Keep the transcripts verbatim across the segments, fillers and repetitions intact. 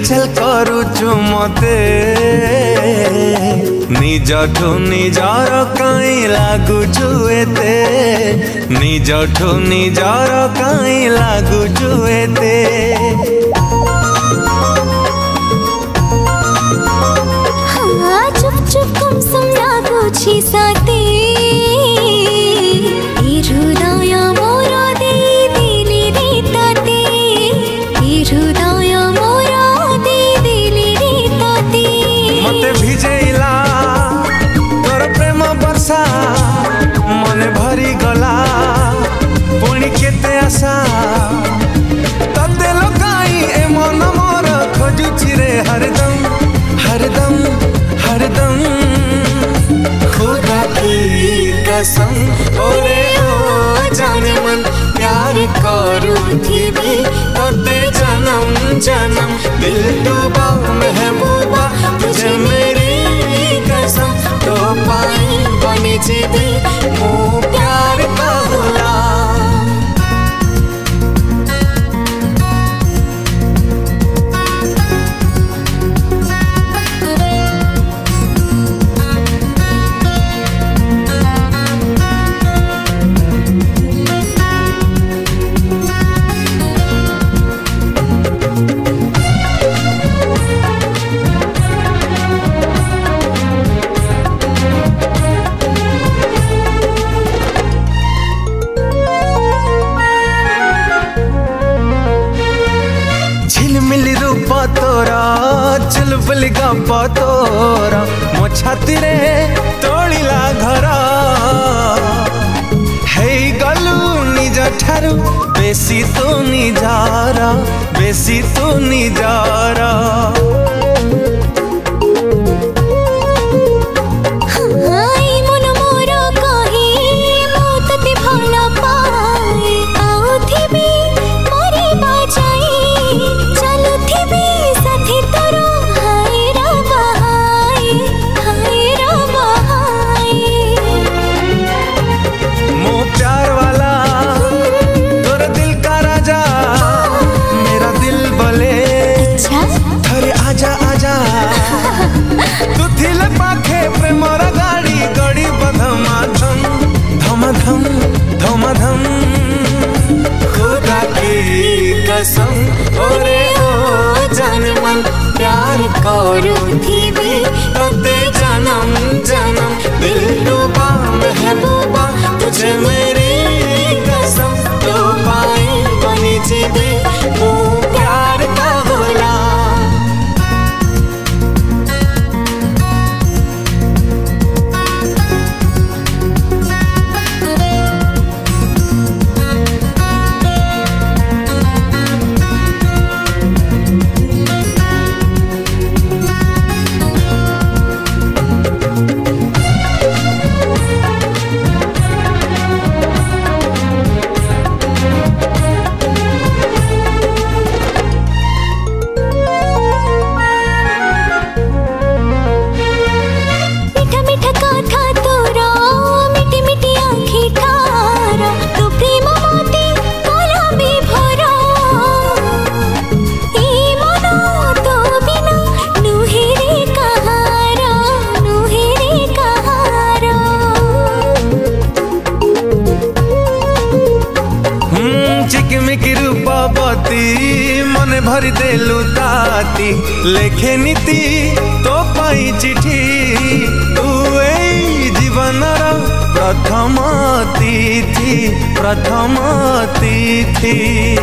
छल करुचु मते निजठु निजार काई लागुचु एते निजठु निजार काई लागुचु एते हाँ चुप चुप कम सम लागुछि साथे ए हृदय मोर दे दिली रे ताते ए हृदय मोर दे दिली रे ताते मते भिजेला तोर प्रेम वर्षा मने भरी गला पुणी केते आशा तते लुकाई ए मन मोर खोजुछि रे हरदम हरदम हरदम खुदा की कसम ओरे ओ जाने मन प्यार करूथिबी तते जन्म जन्म दिल डूबा महबूबा तुझे मेरी कसम तो पाई बनी जीवी मो प्यार का गुलाम झिलमिल रूप तोरा चुलबुल गप तोरा मो छाती रे तोड़िला घर हे गलु निज ठारू बेसी तू निजारा बेसी तू निजारा आजा आजा तू थिल पाखे प्रेमर गाड़ी गड़ी बधमाधम धमाधम धमाधम खुदा की कसम ओरे ओ जान मन प्यार करूथिबी तते जन्म जन्म दिल डूबा महबूबा तुझे मेरी कसम तो पाई बनी जीवी वो प्यार का गुलाम चिकमिकी रूपवती मन भरी देलु ताती लेखे नीति तो पाई चिठी तू ए जीवनर प्रथम तिथि प्रथम तिथि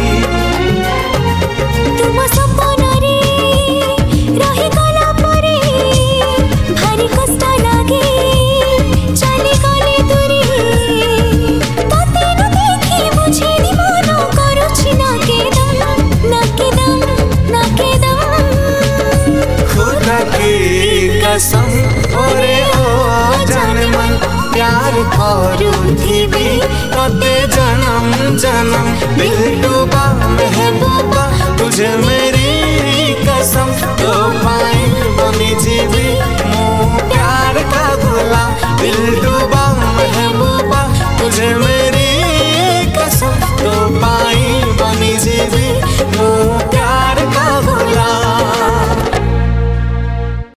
तुम सपनरे रही गला परे भारी कष्ट लागे चली गले दूरी तते न देखी बुझेनी मन करुछि ना के दम ना के दम ना के दम खुदा की कसम ओरे ओ जान मन प्यार करूथिबी तते जन्म जन्म दिल डूबा महबूबा तुझे मेरी